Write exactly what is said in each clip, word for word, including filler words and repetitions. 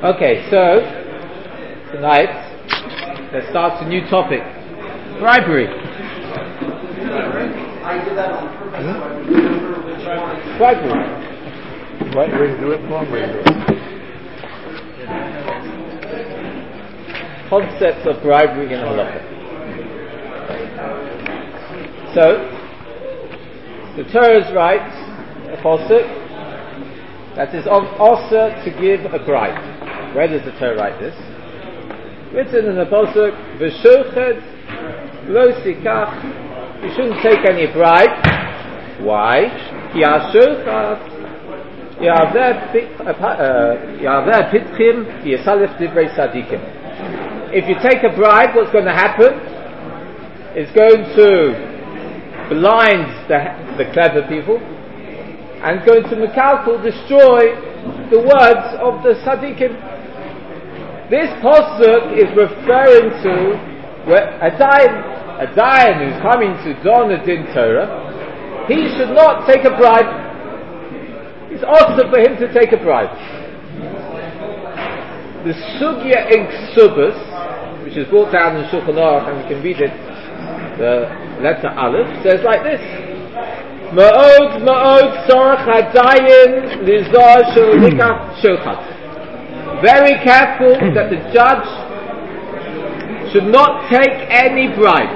Okay, so tonight let's start a new topic: bribery. I did that on purpose. Hmm? So I remember which one. Bribery. Right way to do it, wrong way to do it. Concepts of bribery in halakha. So, the Torah writes a pasuk that is also to give a bribe. Where does the Torah write this? Written in the pasuk, "V'shochet lo sikach." You shouldn't take any bribe. Why? Ki hashochet ya'aveh pitchim v'yisalef divrei tzadikim. If you take a bribe, what's going to happen? It's going to blind the, the clever people and going to mekalkel, destroy the words of the tzaddikim. This pasuk is referring to a dayan, a dayan who's coming to don a din Torah. He should not take a bribe. It's also for him to take a bribe. The sugya in Ksubas, which is brought down in Shulchan Aruch, and we can read it, the letter Aleph, says like this: Ma'od ma'od tzorach hadayin lizor shulika shochat. Very careful that the judge should not take any bribe.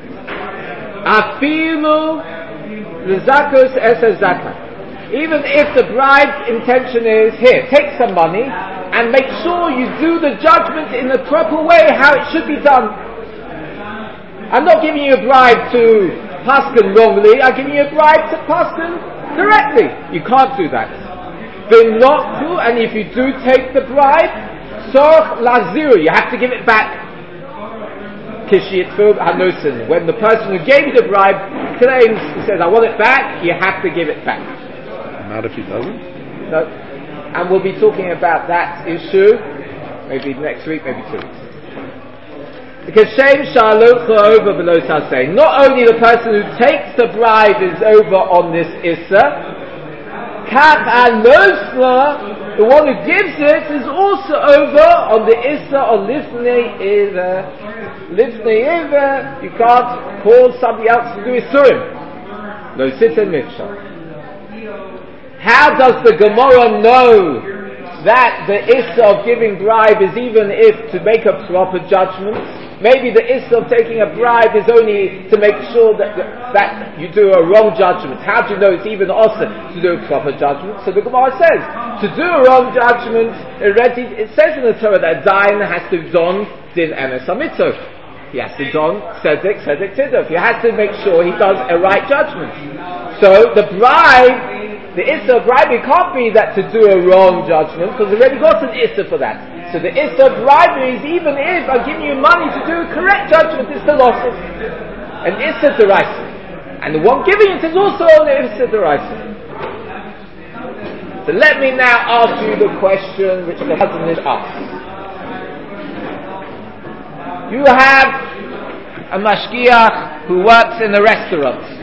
Afilu lizakos es zakat. Even if the bribe's intention is, here, take some money and make sure you do the judgment in the proper way, how it should be done. I'm not giving you a bribe to paskin wrongly, I'm giving you a bribe to paskin correctly. You can't do that. V'notku, and if you do take the bribe, sorch laziru, you have to give it back. Kishiyitfu hanosin, when the person who gave you the bribe claims, he says, I want it back, you have to give it back. Not if he doesn't? No. And we'll be talking about that issue maybe next week, maybe two weeks. Because Shem Shalocha over below Tasei. Not only the person who takes the bribe is over on this Issa, Kach Anosla, the one who gives it, is also over on the Issa on Lifnei Eva. Lifnei Eva, you can't call somebody else to do Isurim. No sit and mifsha. How does the Gemara know that the issa of giving bribe is even if to make a proper judgment? Maybe the issa of taking a bribe is only to make sure that that you do a wrong judgment. How do you know it's even also to do a proper judgment? So the Gemara says, to do a wrong judgment, already, it says in the Torah that a dayan has to don din emes hamitzvah. He has to don tzedek, tzedek tiduf. He has to make sure he does a right judgment. So the bribe, the issa of bribery can't be that to do a wrong judgment, because we've already got an issa for that. So the issa of bribery is even if I'm giving you money to do a correct judgment, it's the loss of an issa deraisa. And the one giving it is also an issa deraisa. So let me now ask you the question which the husband is asked. You have a mashgiach who works in a restaurant.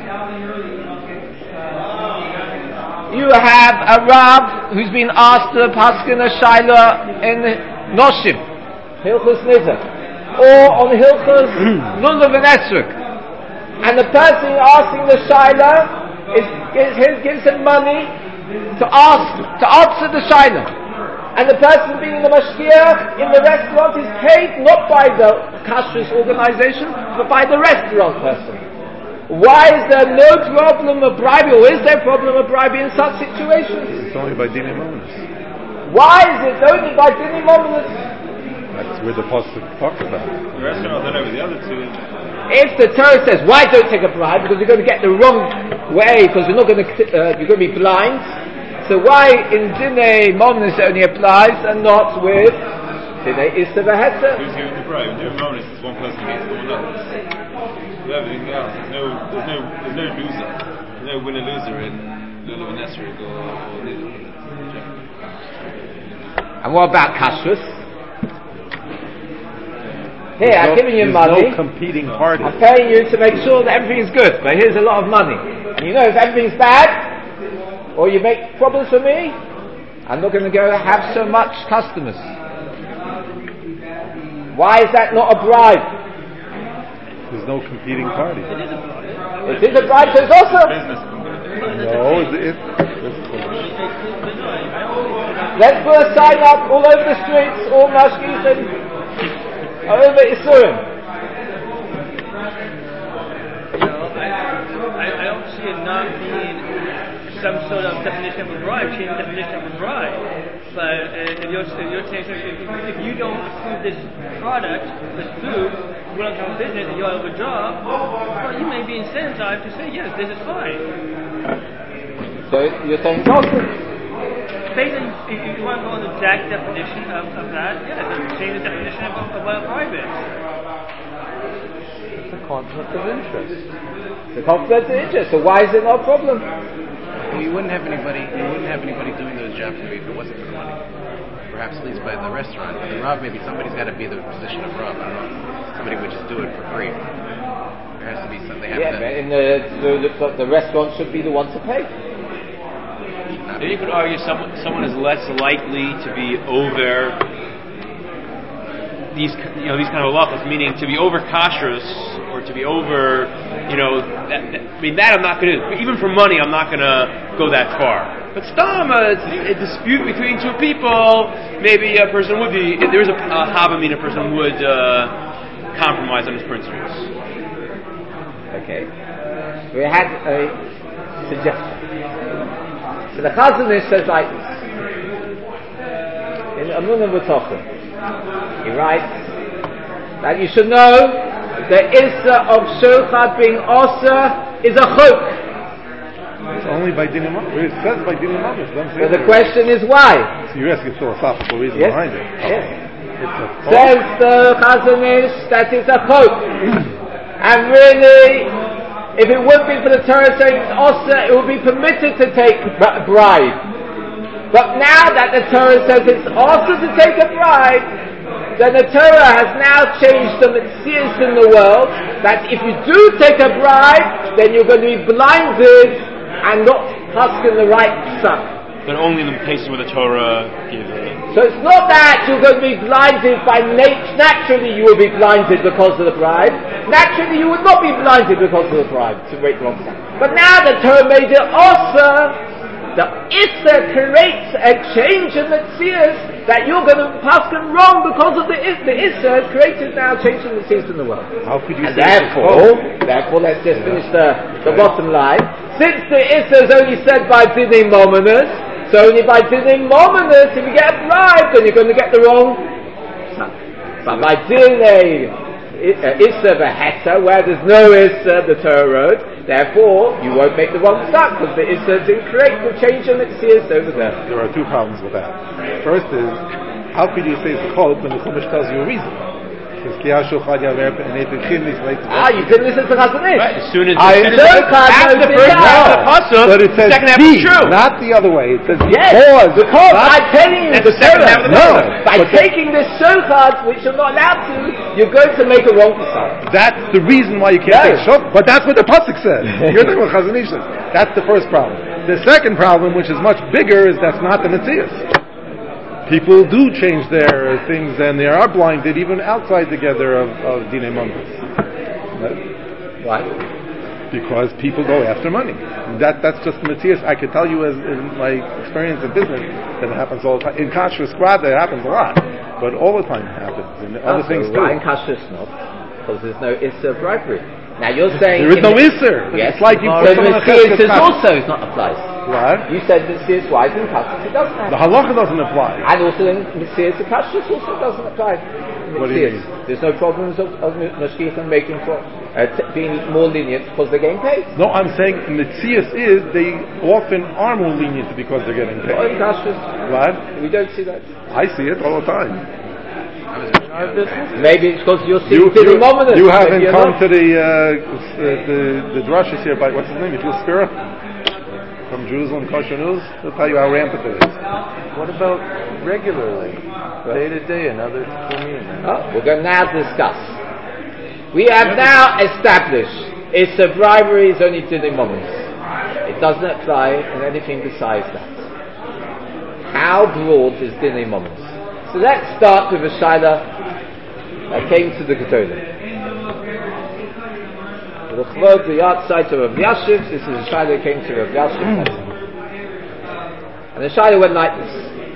You have a Rav who's been asked to paskin a shaila in Noshim, Hilchus Nizah, or on Hilchus Lulav and Esrog. And the person asking the shaila is, gives, gives him money to ask, to answer the shaila. And the person being the mashgiach in the restaurant is paid not by the kashrus organization, but by the restaurant person. Why is there no problem of bribery, or is there a problem of bribery in such situations? It's only by dini mominus. Why is it only by dini mominus? That's where the pasuk talks about it. The restaurant, I don't know, with the other two. If the Torah says, why don't take a bribe? Because you're going to get the wrong way, because you're not going to, uh, you're going to be blind. So why in dini mominus only applies and not with dini issa v'hetzer? Who's giving the bribe? In dini mominus, it's one person gets the one else. With everything else, there's no, there's no, there's no loser. There's no winner-loser in Lulav and Esrog or, or Nidl. And what about kashrus? Here, There's I'm no, giving you money. No competing parties. I'm paying you to make sure that everything is good, but here's a lot of money. And you know, if everything's bad, or you make problems for me, I'm not going to go have so much customers. Why is that not a bribe? There's no competing party. It is a bribe, so it's also. Business. No, it, it, it's Let's put a sign up all over the streets, all mashgichim, all over Isurim. No, I, I, I don't see it not being some sort of definition of a bribe, change the definition of a bribe. But uh, if you're, if you're saying, if, if you don't approve this product, this food, you don't have a business, and you have a job, well, you may be incentivized to say, yes, this is fine. So you're saying it's also. Based on, if you want to go on the exact definition of, of that, yeah, then change the definition of, of what a bribe is. It's a conflict of interest. It's a conflict of interest. So why is it not a problem? Well, you wouldn't have anybody. You wouldn't have anybody doing those jobs maybe if it wasn't for the money. Perhaps at least by the restaurant, but the Rav, maybe somebody's got to be the position of Rav. I don't know. Somebody would just do it for free. There has to be some. They have Yeah, to. but in the, the, the restaurant should be the one to pay. Then you could argue someone someone is less likely to be over these you know these kind of halachos, meaning to be over kashrus or to be over you know that, that, I mean that I'm not going to even for money I'm not going to go that far. But stam a, a dispute between two people, maybe a person would be if there is a, a hava mean a person would uh, compromise on his principles. Okay, we had a suggestion. So the Chazon Ish says like this in Amunah B'Tochen. He writes that you should know the Issa of Shochad being Osa is a chok. It's only by Dinim Amis. It says by Dinim Amis. So the question is why? So you're asking a philosophical reason Yes. behind it. Yes. It's a Says the Chazon Ish that it's a chok. And really, if it would be for the Torah saying it's Osa, it would be permitted to take a bribe. But now that the Torah says it's Osa to take a bribe, then the Torah has now changed the mitzvahs in the world, that if you do take a bribe, then you're going to be blinded and not husking the right psak. But only in the cases where the Torah gives it. So it's not that you're going to be blinded by nature. Naturally you will be blinded because of the bribe. Naturally you would not be blinded because of the bribe. To wait long time. But now the Torah made it also, the Issa creates a change in the tziyas that you're going to pass them wrong because of the Issa. The Issa has created now change in the tziyas in the world. How could you And say therefore, therefore let's just finish the, the bottom line. Since the Issa is only said by Dinim Mominus, so only by Dinim Mominus, if you get a bribe, then you're going to get the wrong son. But by Dinim Issa V'Heta, where there's no Issa, the Torah wrote, therefore you won't make the wrong son, because the Issa didn't create the change in its years over there. There are two problems with that. First is, how could you say it's a chok when the Chumash tells you a reason? It says, ah, you didn't listen to Chazon Ish. Right, as soon as, I- as, soon as after the first half of the pasuk, But it says second half he, is true. not the other way. It says Yes, because. because not- I'm telling you That's the the second Torah. half of the No, pasuk. By but taking this shochad, which you're not allowed to, you're going to make a wrong son. that's the reason why you can't No. take shok. But that's what the pasuk says. You're talking about Chazon Ish says. That's the first problem. The second problem, which is much bigger, is that's not the Metzias. People do change their things, and they are blinded even outside together of, of Dinei Mominus. Why? Because people go after money. That that's just Matthias. I can tell you as in my experience in business that it happens all the time. In Kashrus Squad it happens a lot, but all the time it happens. And other Oh, things so too. why in Kashrus not? Because there's no Issa of bribery. Now you're saying There is in no the- Isser. Yes, It's like you but put the someone on a Messias chesed is kashrus. also is not applies. What? You said Messias wise in Kashrus, it doesn't The happen. halacha doesn't apply. And also in Messias in Kashrus also doesn't apply. What do you Messias. mean? There's no problems of, of Mashgichim making for uh, t- being more lenient because they're getting paid. No, I'm saying Matthias is they often are more lenient because they're getting Or in paid. Kashrus, What? we don't see that. I see it all the time. I was actually Maybe it's because you're You, seeing you, Mominus. you Maybe haven't you're come not. to the uh, s- uh, the the drushes here by what's his name? Yitul Spira from Jerusalem Kosher News. They'll tell you how rampant it is. What about regularly, day to day, another tchumim? Oh, we're going to now discuss. We have now established it's a bribery is only to the moments. It doesn't apply in anything besides that. How broad is dinei moments? So let's start with a shaila that came to the Gedolim. The Chvod, the outside of Rav Yashiv, this is the Shaila that came to Rav Yashiv. And the Shaila went like this.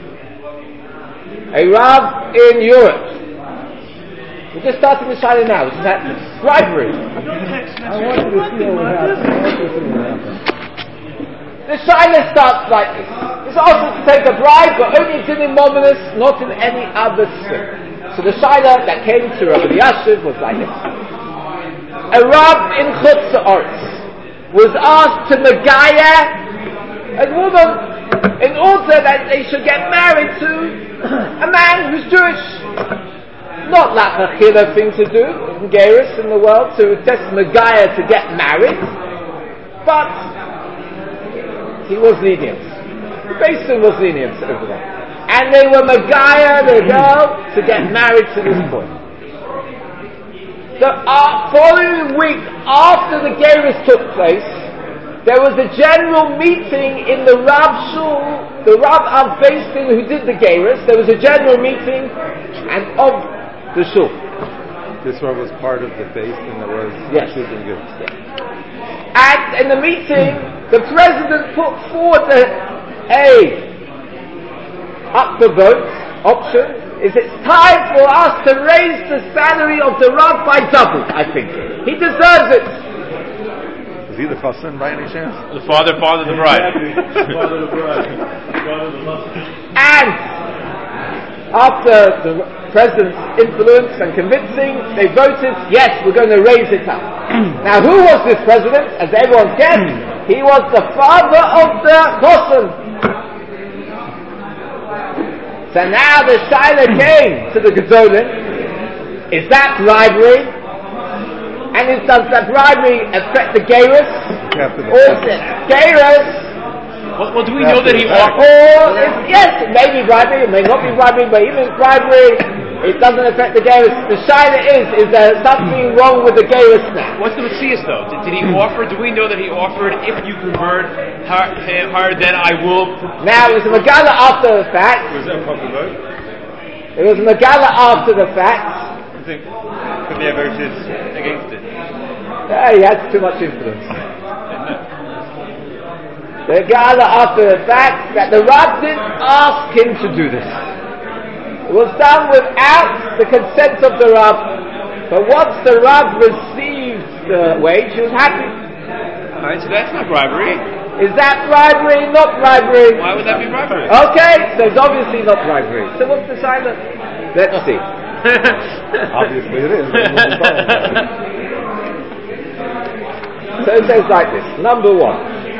A Rav in Europe. We're just starting the Shaila now, which is happening. Bribery. I want you to see what happens. I want you to see what happens. The Shaila starts like this. It's also to take a bribe, but only in Dinim Mominus, not in any other sin. So the Shaila that came to Rav Yashiv was like this. A Rab in Chutz Ha'aretz was asked to Megaya a woman in order that they should get married to a man who's Jewish. Not like a chila thing to do in Geirus in the world, to test Megaya to get married, but he was lenient. The Basin was lenient over there. And they were Megaya, the girl, to get married to this boy. The uh, following week after the Geirus took place, there was a general meeting in the Rav Shul, the Rav Av Beistin who did the Geirus. There was a general meeting and of the Shul. This one was part of the Beistin that was yes. shooting good. Yes. And in the meeting, the president put forward a, a up for vote option. Is it's time for us to raise the salary of the Rav by double, I think. He deserves it. Is he the chassan by any chance? The father, father, the bride. Father the bride. Father the husband. And after the president's influence and convincing, they voted, yes, we're going to raise it up. Now, who was this president? As everyone guessed, he was the father of the chassan. So now the Shaila came to the Gedolim. Is that bribery? And is, does that bribery affect the Geirus? Or is it Geirus? Well, well, do we know that he offered? Or is, yes, it may be bribery, it may not be bribery, but even if bribery, it doesn't affect the Geirus. The Shaila is, is there something wrong with the Geirus now? What's the Messias though? Did, did he offer? Do we know that he offered, if you convert higher, then I will... Now, it was a Megala after the fact. Was that a proper vote? It was a Megala after the fact. I think could they have voted against it? Yeah, he had too much influence. The Megala after the fact that the Rav didn't ask him to do this. It was done without the consent of the Rav. But once the Rav received the wage, he was happy. Alright, so that's not bribery. Is that bribery? Not bribery. Why would that be bribery? Okay, so it's obviously not bribery. So what's the silence? Let's see. Obviously it is. So it says like this. Number one.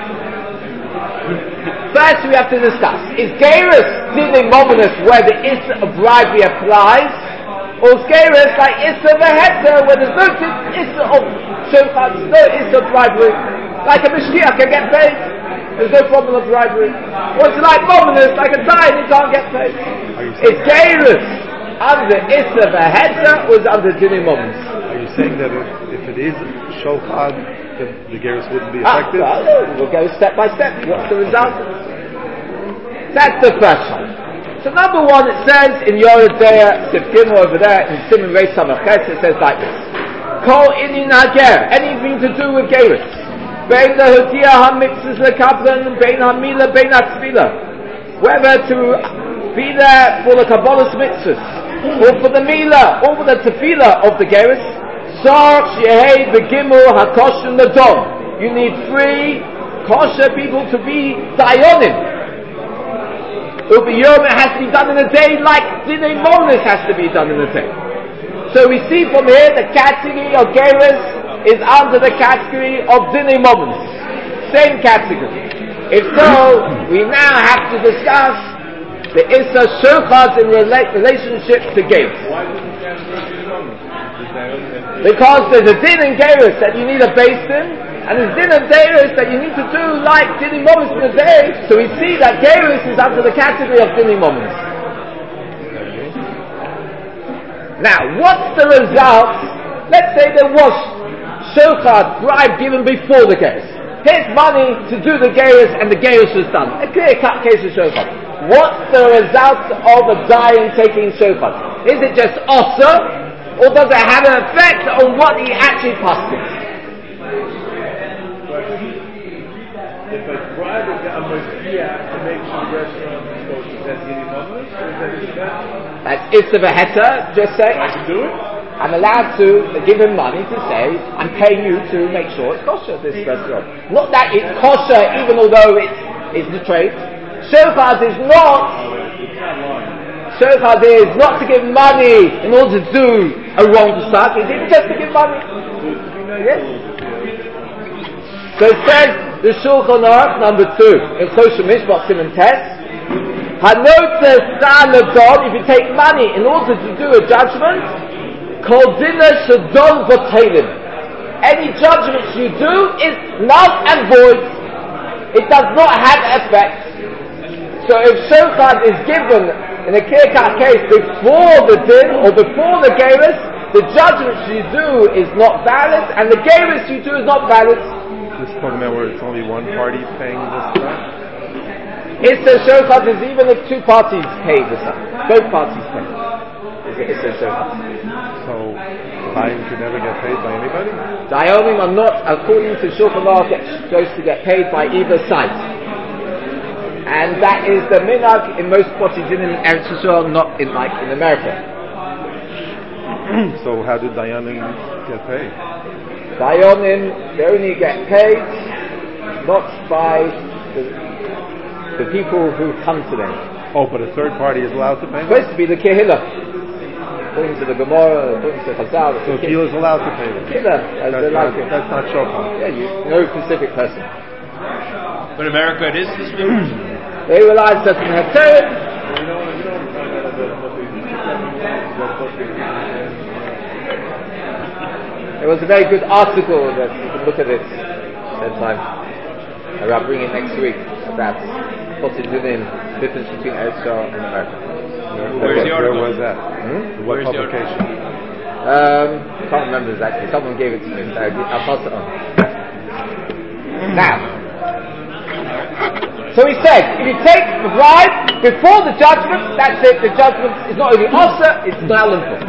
First we have to discuss, is Geirus Dinim Mominus where the Issa of bribery applies, or is Geirus like Issa V'Heter where there's no Issa of Shofar, no Issa of bribery, like a Mishkiach can get paid, there's no problem of bribery, or it's like Mominus, like a Dayan, he can't get paid. Is Geirus under Issa V'Heter or is it under Dinim Mominus? Are you saying that if, if it is Shofar, the, the Geirus wouldn't be Ah, effective? well, we'll go step by step. What's the result? That's the first one. So number one, it says in Yoredea Sifkim over there in Simon Reis Samachet, it says like this: Kol inin hager, anything to do with Geirus. Bein lehotia hamixes lekablan, bein hamila, bein hatzvila. Whether to be there for the Kabbalah's mitzvahs, or for the mila, or for the tefillah of the Geirus. Sarch Yehei Begimel Hakoshim Ladon. You need three kosher people to be Dayonim. Ubiyom, it has to be done in a day like Dinei Mominus has to be done in a day. So we see from here the category of Geirus is under the category of Dinei Mominus. Same category. If so, we now have to discuss the Issa Shochad in rela- relationship to Geirus. Because there's a din in Geirus that you need a basin, and there's din in Geirus that you need to do like Dinei Mominus in a day. So we see that Geirus is under the category of Dinei Mominus. Now, what's the result? Let's say there was Shochad, bribe given before the Geirus. Here's money to do the Geirus, and the Geirus was done. A clear-cut case of Shochad. What's the result of a dying taking Shochad? Is it just Osa? or does it have an effect on what he actually passes? If a bribe is a mashgiach to make sure the restaurant is kosher, that's getting money, or is that a bet? That's Issa V'Heta, just say, I can do it? I'm allowed to give him money to say, I'm paying you to make sure it's kosher, this restaurant. Not that it's kosher, even although it's, it's the trade. Shofar is not, Shofar is not to give money in order to do a wrong to start, it's even just to give money. Yes? So it says, the Shulchan Aruch, number two, in Choshen Mishpat Siman Tes, Hanotzer Star God, if you take money in order to do a judgment, Kol Dina Shadon Votelim. Any judgments you do is null and void. It does not have effect. So if Shofar is given in a clear-cut case before the din or before the Geirus, the judgments you do is not valid, and the Geirus you do is not valid. This is talking about where it's only one party paying the stuff? It's a shofar is even if two parties pay the stuff. Both parties pay. It's a shofar. So, Dayanim could never get paid by anybody? Dayanim are not, according to Shulchan Aruch, supposed to get paid by either side. And that is the minhag in most spots in Eretz Yisrael, not in like in America. So how do Dayanim get paid? Dayanim, they only get paid not by the, the people who come to them. Oh, but a third party is allowed to pay It's them? supposed to be the Kehillah. According to the Gemara, according to Chazal. So Kehillah is allowed to pay them? Kehillah, as That's they not, like it. that's not shofar. Yeah, you, no specific person. But in America it is this way. They realize that in her Torah, there was a very good article that you can look at it at time. I'll bring it next week about what's in the difference between Eretz Yisrael and America. Where's the article? Where was that? Hmm? What Where's the publication? Um, I can't remember exactly. Someone gave it to me, so I'll pass it on. Now, so he said, if you take the bribe before the judgment, that's it. The judgment is not only osir, it's null and void.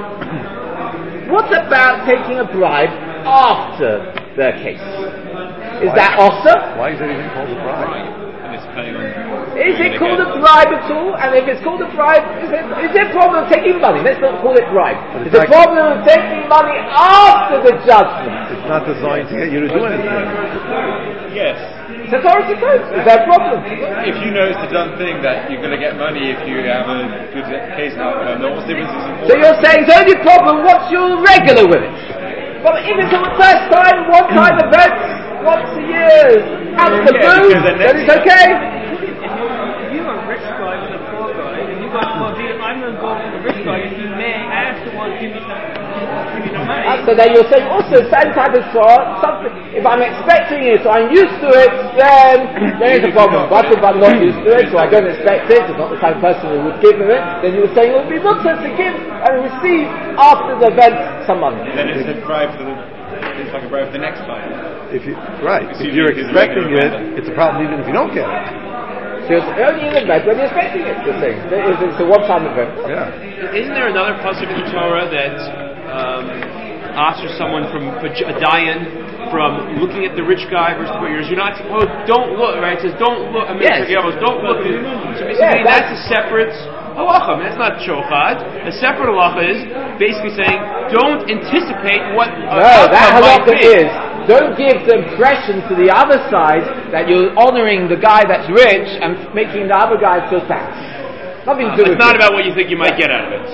What about taking a bribe after the case? Is Why? that osir? Why is it even called a bribe? And it's paying on. Is it called a bribe at all? And if it's called a bribe, is, it, is there a problem of taking money? Let's not call it bribe. But Is it's there a like- problem of taking money after the judgment? It's not designed to get you to do anything. Yes. It's authority code. Is there a problem? If you know it's a done thing that you're going to get money if you have a good case outcome, then what's the difference is important? So you're saying the only problem, what's your regular with it? Well, if it's a first time, one time event, once a year, out of the Yeah, blue, because the then next- it's okay. If you're a rich guy with a poor guy, and you go, well, dear, I'm going to go for the rich guy, and you may afterwards give me some, give me some money. Uh, so then you're saying also same type of fraud, something, if I'm expecting it, so I'm used to it, then there is a problem. But if I'm not used to it, so I don't expect it, it's not the type of person who would give it, then you were saying it would be mutter to give and receive after the event some money. Then it's a bribe for the. It's like a bribe for the next time. If you, right, if Assuming you're it's a expecting regular it, event. it's a problem even if you don't get it. So it's only in the event when you're expecting it, you're saying. If it's a one-time event. Yeah. Isn't there another pasuk in the Torah that um, asks someone from a dayan from looking at the rich guy versus the poor? You're not supposed. Don't look. Right? It says don't look. I mean, Yes. don't look. So basically, Yeah, that's, that's a separate halacha. I mean, that's not shofad. A separate halacha is basically saying don't anticipate what uh, No, that outcome might halacha be. is, don't give the impression to the other side that you're honouring the guy that's rich and making the other guy feel tax. Nothing to do with It's not it. about what you think you might get out of it.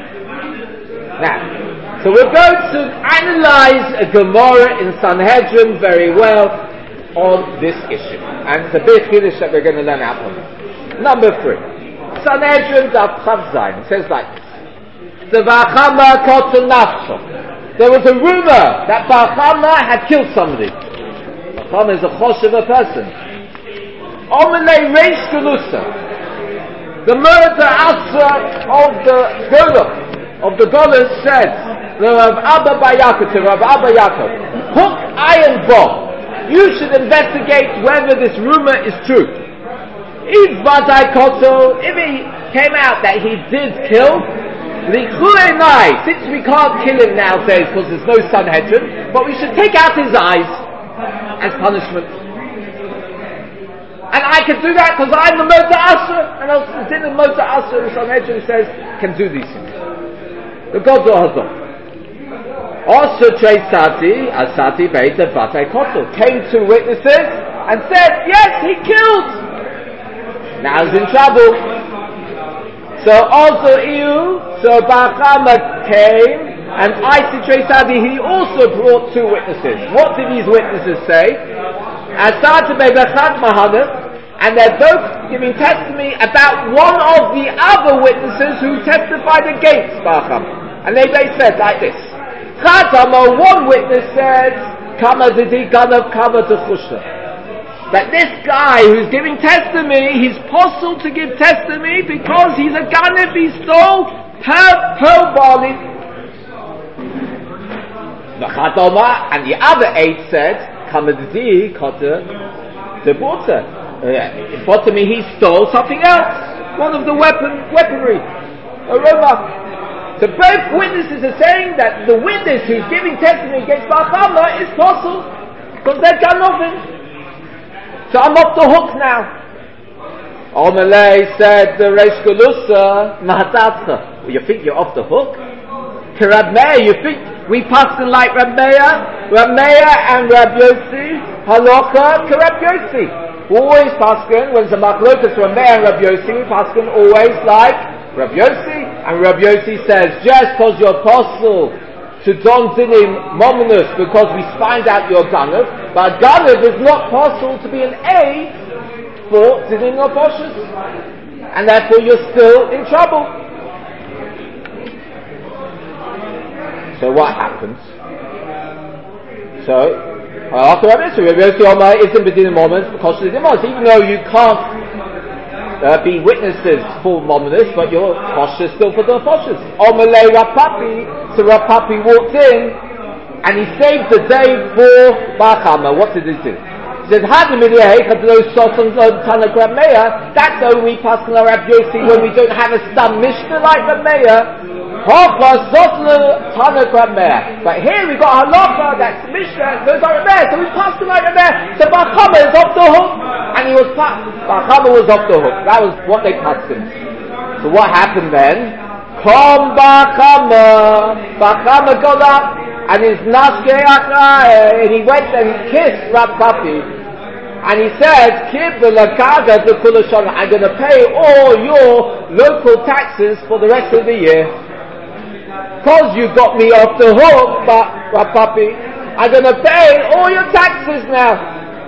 Now, so we're going to analyze a Gemara in Sanhedrin very well on this issue. And it's a big Kiddush that we're going to learn out from it. Number three. Sanhedrin Daf Chav Zayin. It says like this. The Vachama Kotel Nafsho. There was a rumor that Vachama had killed somebody. Vachama is a choshev a person. Omelei Reish Gelusa. The murder Asra of the Golem, of the Golem said, the Rav Abba Bar Yaakov, to Rav Abba Yaakov, hook iron bomb. You should investigate whether this rumor is true. If Vadai Koto, if it came out that he did kill, Lichulei, since we can't kill him nowadays because there's no Sanhedrin, but we should take out his eyes as punishment. And I can do that because I'm the Mota Asher, and also the din of Mota Asher, the Sanhedrin says, can do these things. The God's Hazor. Also, Trey Sati, Asati Beita Batei Kotel, came two witnesses and said, yes, he killed. Now he's in trouble. So also Iu, so Bachama came, and Isi Trey Sati, he also brought two witnesses. What did these witnesses say? Asati Beita Mahanah, and they're both giving testimony about one of the other witnesses who testified against Bacham. And they, they said like this. Chadama, one witness said, Kama didi ganav kama d'chushta. That this guy who's giving testimony, he's possible to give testimony because he's a ganav, he stole per, per barley. Chadama, and the other eight said, Kama didi kata debuta. In front of me, he stole something else, one of the weapon, weaponry, aroma. So both witnesses are saying that the witness who's giving testimony against Bachama is possible because they've done nothing. So I'm off the hook now. Omelei said the Reish Galusa Mahadatcha. Well, you think you're off the hook? To Rab Meir, you think we pass in like Rab Meir, Rab Meir and Rab Yossi, Halacha to Rab Yossi. Always paskin, when it's a machlokas from Meir and Rab Yossi, we paskin always like Rab Yossi, and Rab Yossi says, just because you're apostle to don dinim mominus because we find out you're ganav, but ganav is not possible to be an aid for dinim oposhus, and therefore you're still in trouble. So what happens? So, after Rabbi Yossi, Rabbi Yossi Omar isn't bedinim mominus because of the demos, even though you can't Uh, be witnesses for Mominus, but you're cautious still for the cautious. Omelei Rapapi, so Rapapi walked in and he saved the day for Bachama. What did he do? He said, that's how we pass on our Rabbi Yossi when we don't have a stam Mishnah like the Meir. But here we got halacha, that's Mishnah, goes like the Meir, so we passed it like the Meir. So Bachama is off the hook, and he was passed. Bachama was off the hook. That was what they passed him. So what happened then? Kom Bachama. Bachama got up, and his Nashke Achai, and he went and kissed Rab Papi. And he said, I'm going to pay all your local taxes for the rest of the year. Because you got me off the hook, but Papi, I'm going to pay all your taxes now.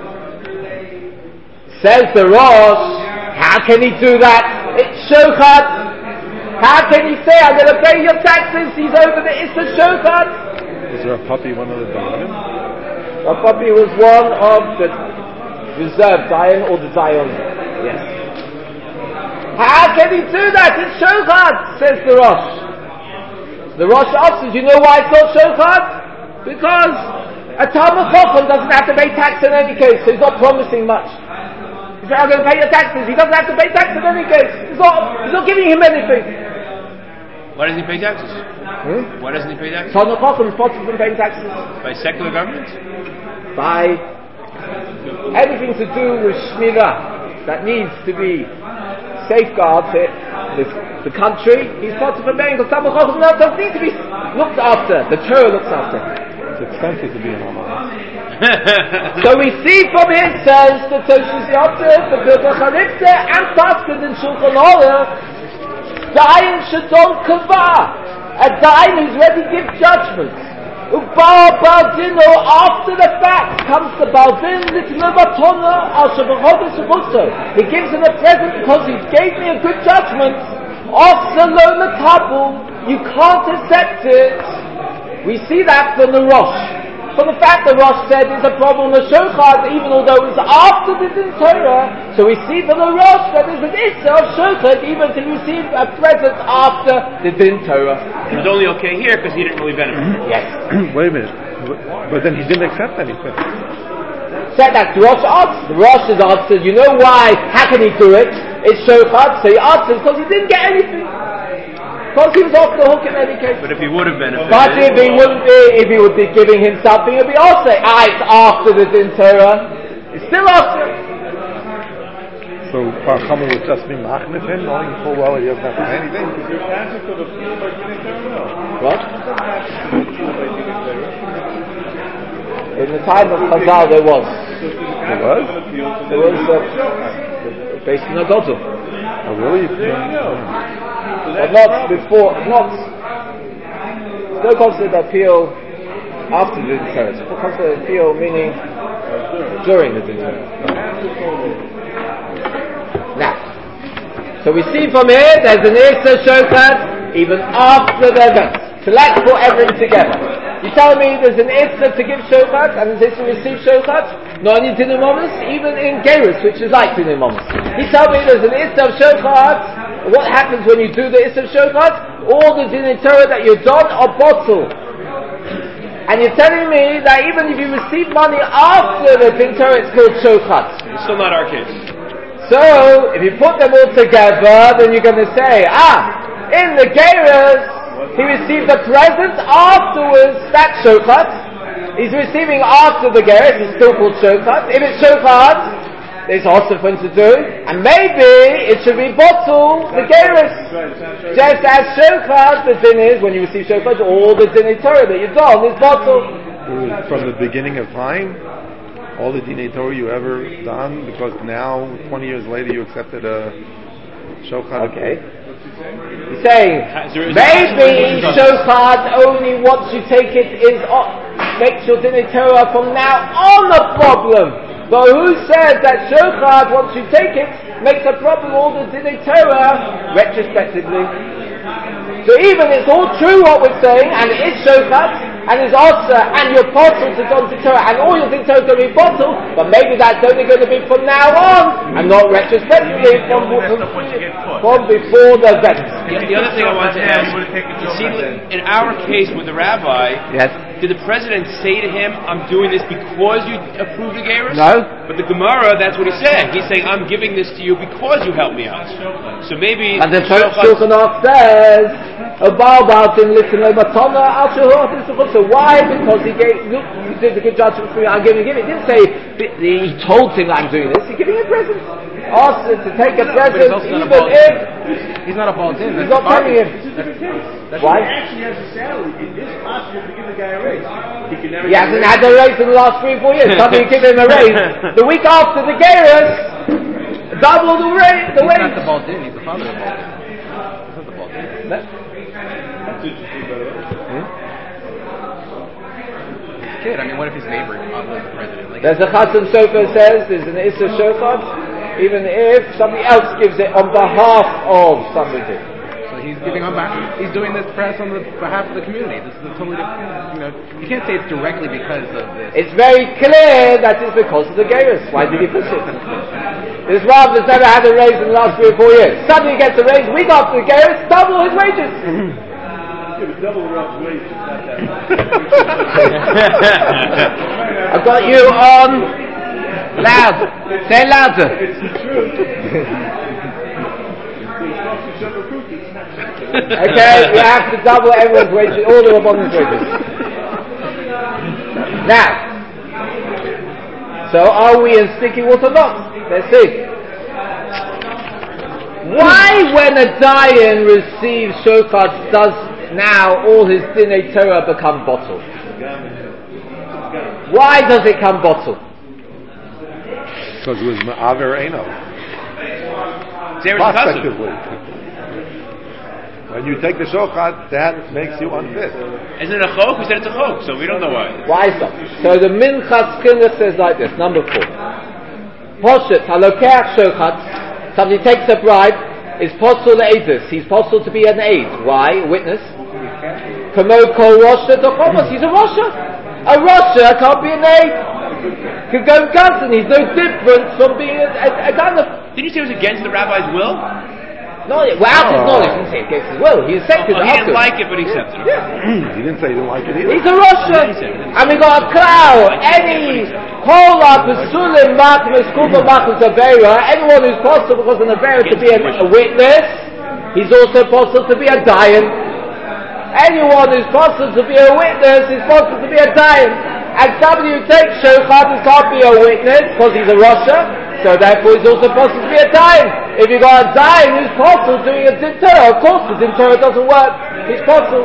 Says the Rosh, how can he do that? It's Shochat. How can he say, I'm going to pay your taxes? He's over the Issa Shochat. Was there a puppy, one of the Dayanim? A puppy was one of the reserved Dayan or the Dayan. Yes. How can he do that? It's Shochat, says the Rosh. The Rosh answers, you know why it's not Shochat? Because a Talmud Chacham doesn't have to pay tax in any case, so he's not promising much. He said, I'm going to pay your taxes. He doesn't have to pay tax in any case. He's not, he's not giving him anything. Why doesn't he pay taxes? Hmm? Why doesn't he pay taxes? Talmud Chacham is possible from paying taxes. By secular government? By anything to do with Shmirah that needs to be safeguarded, the, the country, he's possible from paying, because Talmud Chacham doesn't need to be looked after. The Torah looks after. It's expensive to be an Oman. So we see from here, says the Toshis Yotzeh, the Birka Charifte, and Paskin in Shulchan Aruch, Dayan Shadon Kava, a Dayan who's ready to give judgment. Ubal Baldino, after the fact, comes the Baldin Litlevatona al Shabbachodah Shabboto. He gives him a present because he gave me a good judgment. Osalona Kabul, you can't accept it. We see that from the Rosh. From the fact the Rosh said there's a problem with Shochat, even although it was after the Din Torah. So we see from the Rosh that there's an issue of Shochat even to receive a present after the Din Torah. It was only okay here because he didn't really benefit. Yes. Wait a minute. But then he didn't accept anything. Said that the Rosh answered. The Rosh has answered, you know why? How can he do it? It's Shochat. So he answers because he didn't get anything. because he was off the hook in any case. But if he would have benefited, but if he wouldn't be, if he would be giving him something, it would be also ah, it's after the din Torah. It's still after. So Parchama would just be machnif him, knowing full well he doesn't have to pay anything. What? In the time of Chazal, there was. There was? There was uh, based on a Godel. Oh, really? But not before, not. There's no concept of appeal after the din Torah. It's no concept of appeal meaning during the din Torah. Now, so we see from here there's an Issa Shochat even after the event. So let's put everything together. You tell me there's an Issa to give Shochat and there's Issa to receive Shochat, not only Dinei Momus, even in Gerus, which is like Dinei Momus. You tell me there's an Issa of Shochat, what happens when you do the Issa of Shochat? All the Dinei Torah that you've done are bottled. And you're telling me that even if you receive money after the Din Torah, it's called Shochat. it's still not our case. So, if you put them all together, then you're going to say, ah, in the Gerus, he received a present afterwards, that's Shochat. He's receiving after the Gerus, it's still called Shochat. If it's Shochat, there's also for him to do, and maybe it should be bottle, the Gerus. Just as Shochat, the din is, when you receive Shochat, all the Dinei Torah that you've done is bottle. From the beginning of time, all the Dinei Torah you ever done, because now, twenty years later, you accepted a Shochat. Okay. He's saying, maybe Shochat only once you take it is uh, makes your Dinei Torah from now on a problem. But who says that Shochat, once you take it, makes a problem all the Dinei Torah retrospectively? So even it's all true what we're saying, and it is Shochat, and it's also, and your portal to Don Torah, and all your Din Torah is going to be bottled, but maybe that's only going to be from now on, and not retrospectively from, from, from before the event. The, the other thing I want to ask, you see, in our case with the rabbi, yes. Did the president say to him, I'm doing this because you approve the Gerus? No. But the Gemara, that's what he said. He's saying, I'm giving this to you because you helped me out. So maybe... And the Shulchan Aruch says, so why? Because he gave, look, you did a good judgment for me, I'm giving him. He didn't say, he told him I'm doing this, he's giving him a present. Asked him to take a present, even if... He's not a bald in. He's not telling him. That's Why? He actually has a salary. It is possible to give the guy a raise. He, can never he hasn't had a raise in the last three or four years. Somebody give him a raise. The week after the Gerus, double the rate. The he's wage. not the bald in. He's the father of the bald in. He's not the bald in. No. Hmm? Kid. I mean, what if his neighbor was the president? Like, there's a Chasam Sofer says there's an Issa Shochat, even if somebody else gives it on behalf of somebody. So he's giving on behalf. He's doing this press on the behalf of the community. This is a totally different. You know, you can't say it's directly because of this. It's very clear that it's because of the Gerus. Why did he push it? This Rav has never had a raise in the last three or four years. Suddenly he gets a raise. Week after the Gerus, double his wages. Yeah, but double the rough wage is not that much. I've got you on loud. Say louder. It's the truth. Okay, you have to double everyone's wages, all the Rabbanon's wages. Now, so are we in sticky water or not? Let's see. Why, when a Dayan receives Shochat, does now all his Dinei Torah become bottled? Why does it come bottled? Because it was Ma'aver Eino. Prospectively. When you take the Shochat, that makes you unfit. Isn't it a chok? We said it's a chok, so we don't know why. Why so? So the Minchas Chinuch says like this, number four. Poshet halokeach Shochat, somebody takes a bribe, is postul le'edus. He's postul to be an aid. Why? Witness. Kamo kol Rosha dochomos. He's a Rosha. A Rosha can't be an aid. Could go cousin. He's no different from being a, a, a gunner. Didn't you say it was against the rabbi's will? No, well, out his knowledge, he didn't say against his will. He accepted oh, it. He didn't like it, but he accepted it. Yeah. He didn't say he didn't like it either. He's a Russian. And we got a cloud. Any Hola, Pesulim, Makim, Eskufa, Makim, Zavera, anyone who's possible because an Avera to be a, a witness, he's also possible to be a dayan. Anyone who's possible to be a witness is possible to be a dayan. And somebody who takes shochat can't be a witness because he's a Rasha, so therefore he's also possible to be a dayan. If you've got a dayan who's possible doing a din Torah, of course the din Torah doesn't work, he's possible.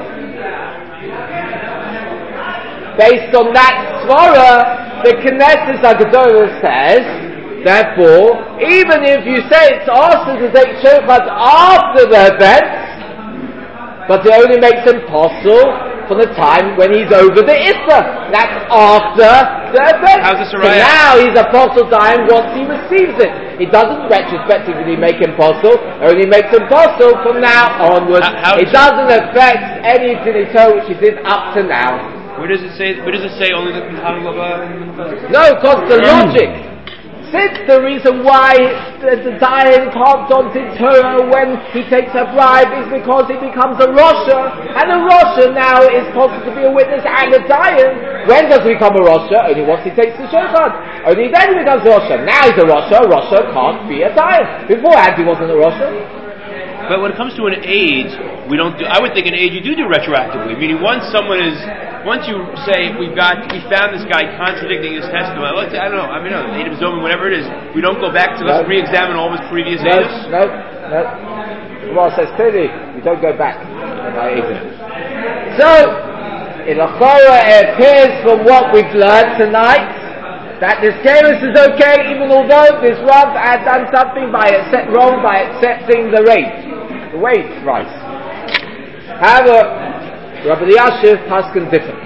Based on that svara, the Knesset Hagdolah says, therefore, even if you say it's also to take shochat after the event, but it only makes him possible from the time when he's over the Issa. That's after the event. How's this a so raya? now he's apostle dying once he receives it. It doesn't retrospectively make him apostle, only makes him apostle from now onwards. How, how it doesn't affect any Tinito which he did up to now. Where does it say? Where does it say only the Tanulava? No, because the logic. Since the reason why the, the Dayan can't on Torah when he takes a bribe is because he becomes a Rasha, and a Rasha now is possible to be a witness and a Dayan. When does he become a Rasha? Only once he takes the shochat. Only then he becomes a Rasha. Now he's a Rasha, a Rasha can't be a Dayan. Beforehand he wasn't a Rasha. But when it comes to an age, we don't do, I would think an age you do do retroactively. Meaning once someone is, once you say, we've got, we found this guy contradicting his testimony, let's say, I don't know, I mean, no, Adam Zoman, whatever it is, we don't go back to, let's no. re-examine all his previous no, ages? No, no. The law says clearly, you don't go back. So, in Achora it appears from what we've learned tonight, that this Gerus is okay, even although this Rav had done something by accept, wrong by accepting the rate. The weight rice. However, Rabbi Elyashiv paskin differently.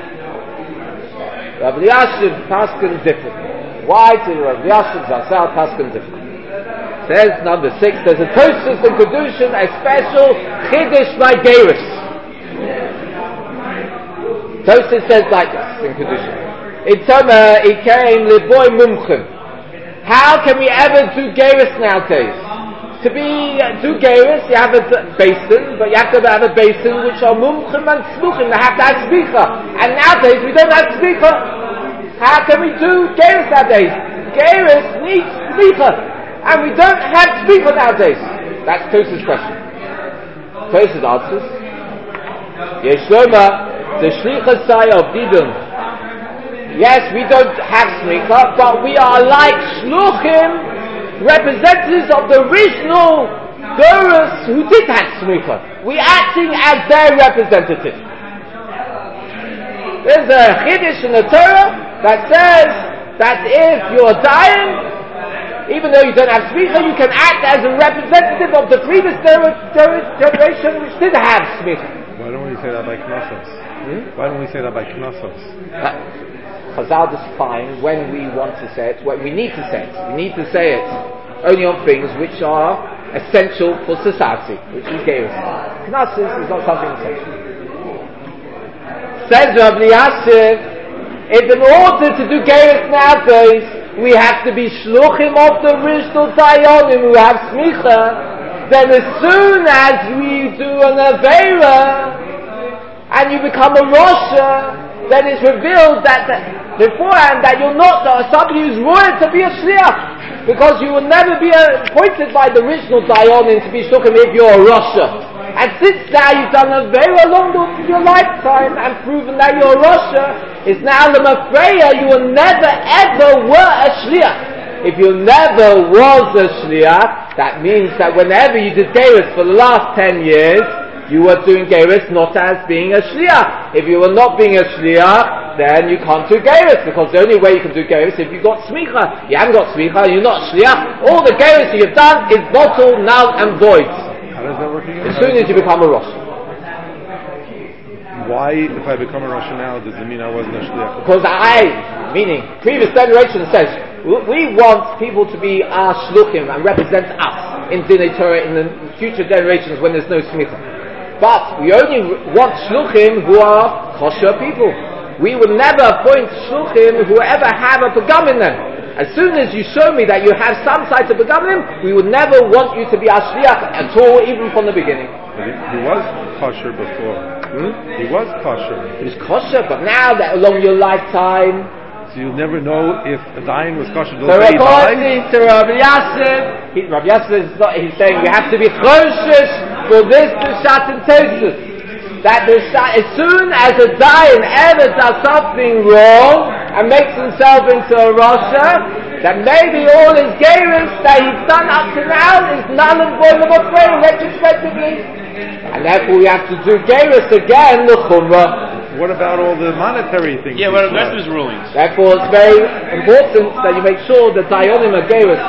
Rabbi Elyashiv paskin differently. Why did Rabbi Elyashiv Zasal paskin differently? Says number six, there's a Tosfos in Kedushin, a special Chiddush by Gerus. Tosfos says like this in Kedushin. In Tomer, he came Liboy Mumchim. How can we ever do Gerus nowadays? To be uh, do Gerus, you have a basin, but you have to have a basin which are Mumchim and Smuchim. They have to have Smicha. And nowadays we don't have Smicha. How can we do Gerus nowadays? Gerus needs Smicha. And we don't have Smicha nowadays. That's Tosfos' question. Tosfos answers, Yeshloma, the Shlichasai of Didum. Yes, we don't have Smicha, but we are like Shluchim, representatives of the original Gerus who did have Smicha. We're acting as their representative. There's a Chiddush in the Torah that says that if you're dying, even though you don't have Smicha, you can act as a representative of the previous generation which did have Smicha. Why don't we say that by Knossos? Hmm? Why don't we say that by Knossos? Uh, Chazal define when we want to say it, when we need to say it. We need to say it only on things which are essential for society, which is Gerus. Knossos is not something essential. Says Rabbi Elyashiv, if in order to do Gerus nowadays, we have to be shluchim of the original Dayanim who have smicha, then as soon as we do an Aveira, and you become a Rasha, then it's revealed that beforehand that you're not uh, somebody who's royal to be a Shliach, because you will never be appointed by the original Dayanim to be shluchim if you're a Rasha. And since now you've done a very long your lifetime and proven that you're a Rasha, it's now l'mafreya you will never ever were a Shliach. If you never was a Shliach, that means that whenever you did Gerus for the last ten years, you were doing Gerus not as being a Shliach. If you were not being a Shliach, then you can't do Gerus, because the only way you can do Gerus is if you've got Smicha. You haven't got Smicha, you're not Shliach. All the Gerus you've done is bottled, null and void. How does that work again? As soon as you become a Rosh. Why, if I become a Rosh now, does it mean I wasn't a Shliach? Because I, meaning, previous generation says, we want people to be our Shluchim and represent us in Dinei Torah in the future generations when there's no Smicha. But we only want Shluchim who are kosher people. We would never appoint Shluchim who ever have a Pagam in them. As soon as you show me that you have some side of Pagamim, we would never want you to be a Shliach at all, even from the beginning. But he, he was kosher before. Hmm? He was kosher. He was kosher, but now that along your lifetime, so you'll never know if a dying was kosher. So according to Rabbi Elyashiv, he, Rabbi Elyashiv is not, he's saying you have to be choshesh for this the Shat and Tosus. That the Shat, as soon as a Dayan ever does something wrong and makes himself into a Rasha, that maybe all his Geirus that he's done up to now is null and void of a retrospectively. And therefore we have to do Geirus again, the Chumrah. What about all the monetary things? Yeah, what are the rest of his rulings? Therefore it's very important that you make sure the Dayanim are Geirus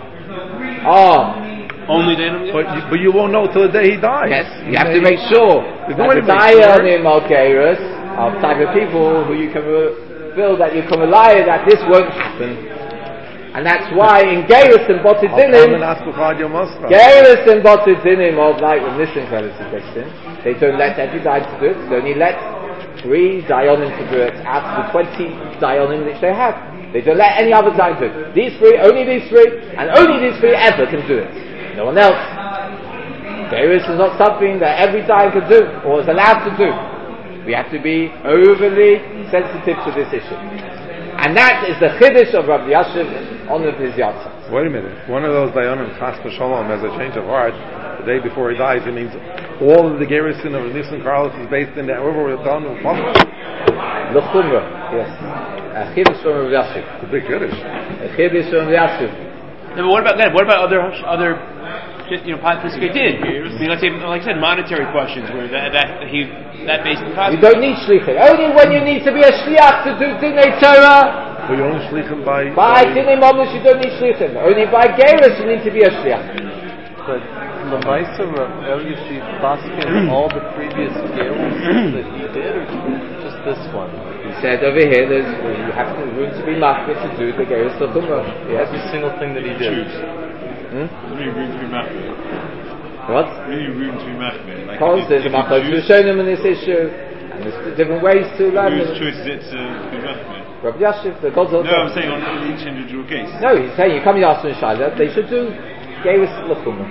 are only Dayanim? But you, but you won't know till the day he dies. Yes, you have to make sure that no the Dayanim are Geirus are type of people who you can re- feel that you can rely that this won't happen. And that's why in Geirus and Botidinim, Geirus and Botidinim of like with Nissan credits they don't let every Dayan to do it, they only let three Dayanim to do it out of the twenty Dayanim which they have. They don't let any other Dayan do it. These three, only these three, and only these three ever can do it. No one else. Geirus is not something that every Dayan can do, or is allowed to do. We have to be overly sensitive to this issue. And that is the Chiddush of Rabbi Yashiv on the his Yatzah. Wait a minute. One of those Dayanim, Chas v'Shalom, has a change of heart the day before he dies. It means all of the garrison of Nissan Carlos is based in the whoever we're done with the Chumrah, yes. A Chiddush from Rabbi Yashiv. It's a big Chiddush. A Chiddush from Rabbi Yashiv. No, but what about that? What about other other you know Patrick did? I mean, let's say, like I said, monetary questions where that that he that based in You don't need shlichim. Only when you need to be a shliach to do dinei Torah. But you only shlichim by by dinei mamus. You don't need shlichim. Only by gerus you need to be a shliach. But Lamaisa Rav Elyashiv Baskin all the previous gerus that he did, or just this one? He said over here, there's you have to room to be machmir to do the gerus of Chumrah. Yes, every single thing that he did. Hmm? Really room to be machmir. What? Really room to be machmir. Like because there's a machmir Rishonim in this issue, and there's different ways to learn. Whose choice is it to be machmir? Rabbi Yashiv, the God's No, I'm saying on each individual case. No, he's saying you come to Yasser and Shaila, they should do gerus l'chumrah.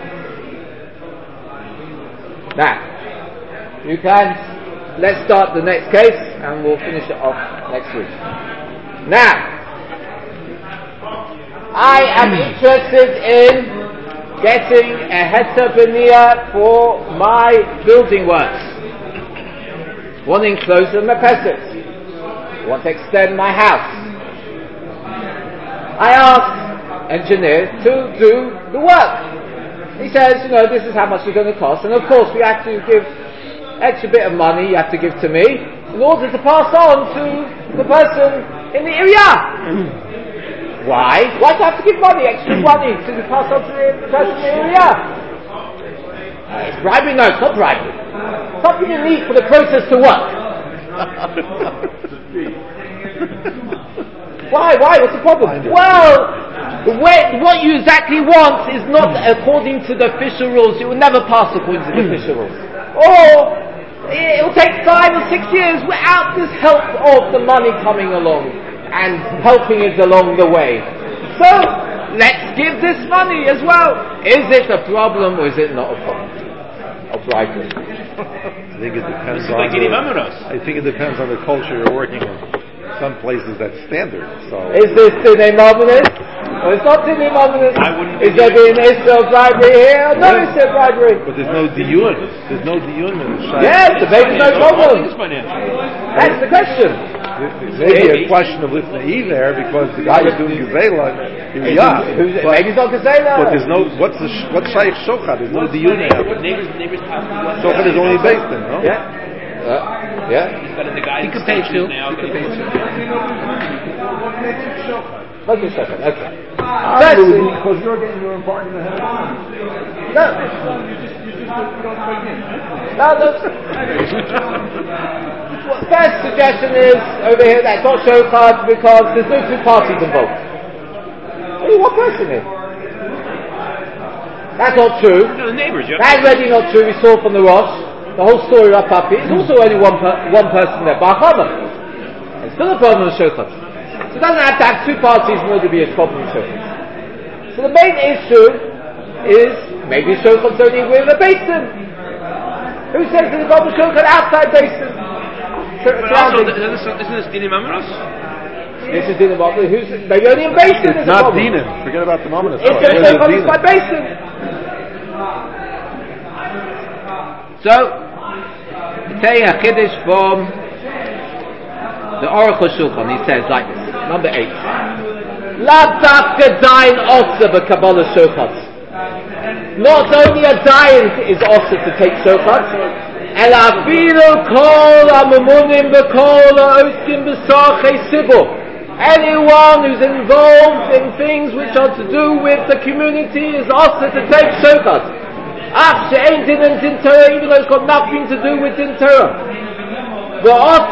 Now, you can. Let's start the next case, and we'll finish it off next week. Now. I am interested in getting a heter b'niyah for my building works. Want to enclose the mepeset. Want to extend my house. I asked engineer to do the work. He says, you know, this is how much it's going to cost, and of course we have to give extra bit of money you have to give to me in order to pass on to the person in the area. Why? Why do I have to give money, extra money, to pass on to the person in the area? Uh, it's bribery? No, it's not bribery. Something you need for the process to work. Why? Why? What's the problem? Well, the way, what you exactly want is not according to the official rules. It will never pass according to the official rules. Or it will take five or six years without this help of the money coming along and helping it along the way. So, let's give this money as well. Is it a problem or is it not a problem? Of bribery. I think it depends on like the, I think it depends on the culture you're working in. Some places that's standard. So is this dinei mamonis? Or it's not dinei mamonis? Is there being Israel bribery here? No, it's a bribery. But there's no diyun. There's no diyun in the shayla. Yes, the baby's no problem. That's the question. Maybe a question of listening there because the guy who's doing gezela, yeah, maybe it's not gezela. But there's no what's the what's shaykh shochat? There's no diyun there. Shochat is only based in, no? Yeah. Uh, yeah. He could pay too. He could pay too. What's the shochat? Okay. Firstly, because you're getting your part in the head on. No. No, no. First suggestion is over here that's not shochat because there's no two parties involved. Only one person here. That's not true. No, the neighbors. That's already not true. We saw from the Rosh. The whole story of Papi is also only one per, one person there. Ba'achama. It's still a problem with shochat. So it doesn't have to have two parties in order to be a problem with shochat. So the main issue is maybe shochat's only with a basin. Who says there's a problem with shochat outside basin? But also, isn't this dinei mamonos? This is dinei mamonos. Who's maybe only in basin? It's not dinim. Forget about the mamonos. It's just shochat by basin. So, taking a chiddush from the Aruch HaShulchan, he says like this, number eight. La dafka dain osa b'kabbalah shochad. Not only a dain is osa to take shochad, el afilu kol ha'mamunim v'kol ha'oskim b'sarchei sibur. Anyone who's involved in things which are to do with the community is osa to take shochad. Ach she'ein din and din Torah, even though it's got nothing to do with din Torah. They can't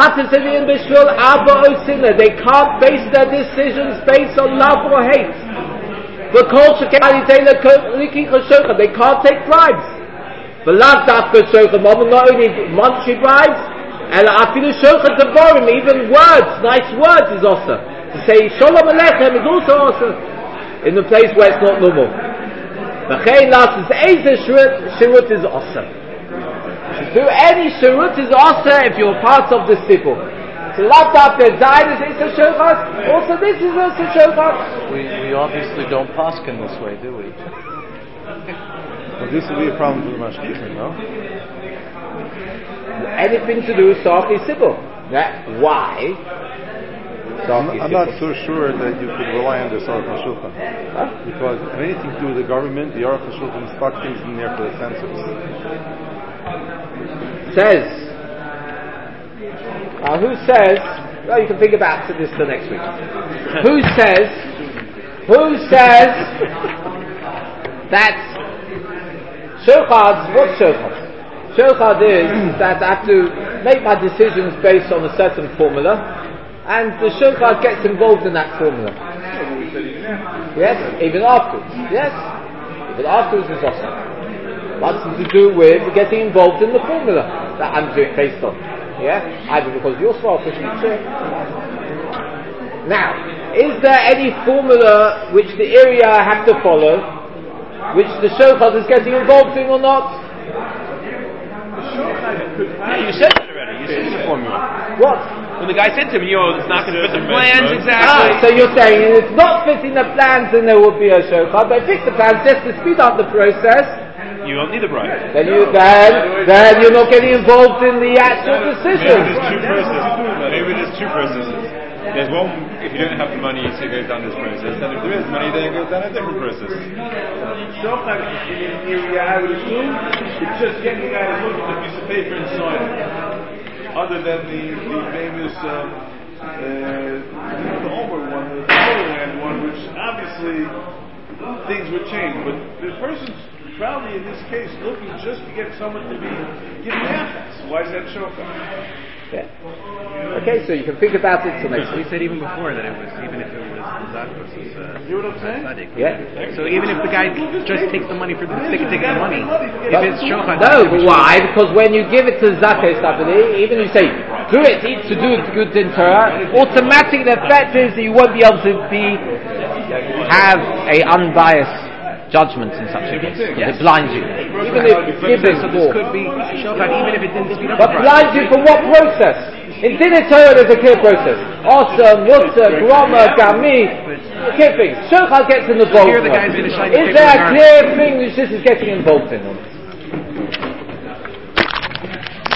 base their decisions based on love or hate. They can't take bribes. Not only monetary bribes, even words, nice words is awesome. To say Shalom Aleichem is also awesome in the place where it's not normal. Shirut is awesome. To do any shirut is also if you're part of the sibur. So laptop the died is a shofar. Also this is a shofar. We we obviously don't paskin this way, do we? Well, this will be a problem for the mashgichim, no? Anything to do with Sarki sibur. That why? I'm, I'm not so sure that you could rely on the Aruch HaShulchan. Huh? Because anything to do with the government, the Aruch HaShulchan stuck things in there for the censors. Says, uh, who says, well you can think about this the next week. Who says, who says that Shochad, what's Shochad? Shochad is that I have to make my decisions based on a certain formula, and the Shochad gets involved in that formula. Yes, even afterwards. Yes, even afterwards is awesome. What's to do with getting involved in the formula that I'm doing based on. Yeah? Either because you're selfish, now, is there any formula which the area have to follow, which the Shochad is getting involved in or not? Yeah, you said that already. You said the formula. What? When the guy said to him, you know, it's not going to fit the plans exactly. Ah, so you're saying it's not fitting the plans, then there will be a Shochad, but fix the plans just to speed up the process. You don't need a bribe. Then you then then you're not getting involved in the actual decision. Maybe there's two processes. Maybe there's two processes. There's one if you don't have the money to go down this process, and if there is money, then it goes down a different process. Shochan in an area, I would assume, it's just getting the guy to look at the piece of paper and sign it. Other than the, the famous um, uh, the Omer one, the Holy Land one, which obviously things would change, but the person's probably in this case looking just to get someone to be giving assets. Why is that shofar? Yeah. Okay, so you can think about it till next week. We said even before that it was, even if it was Zakos, uh, you know what I'm saying? Yeah. So even if the guy just takes the money for the sake of taking the money, if it's shofar. No, why? Because when you give it to Zakos, even you say, do it to do good in Torah, automatically the effect is that you won't be able to be have a unbiased judgment in such a case. Yes. It blinds you. Even if giving so this could be shofar, even if it didn't speed up. But blinds you for what process? In Dinah Torah there's a clear process. Asa, Mutta, Groma, Gami, clear things. Shofar gets involved. Here the guy's going to shine Is there a clear thing which this is getting involved in?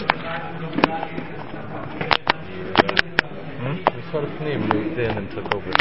Hmm? We sort of moved in and took over.